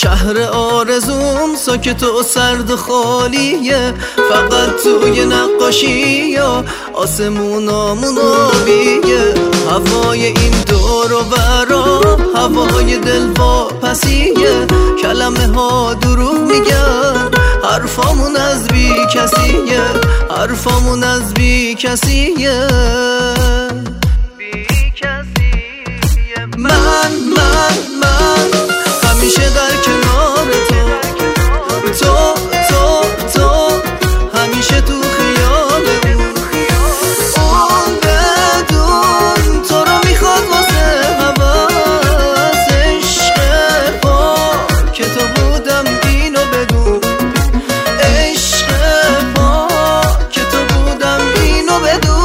شهر آرزوم ساکت و سرد و خالیه، فقط توی نقاشی یا آسمونامون آبیه. هوای این دور و برا هوای دلواپسیه، کلمه ها دروغ میگن، حرفامون از بی کسیه، حرفامون از بی کسیه. من همیشه در کنار تو همیشه تو خیالمون. اون بدون تو رو میخواد واسه حواس، عشق پاک تو بودم اینو بدون، عشق پاک تو بودم اینو بدون.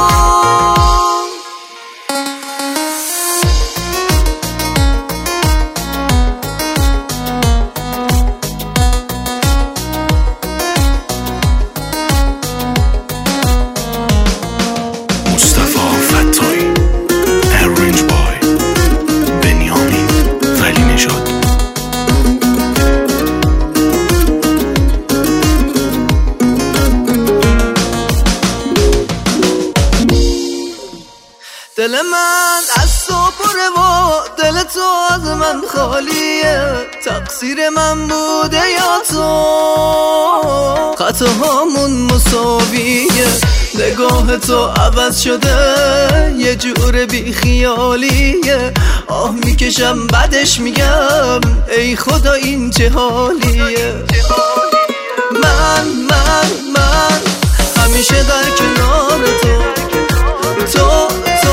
دل من از تو پره و دل تو از من خالیه، تقصیر من بوده یا تو؟ خطاهامون مساویه، نگاه تو عوض شده یه جور بی خیالیه. آه میکشم بعدش میگم ای خدا این چه حالیه. من همیشه در کنار تو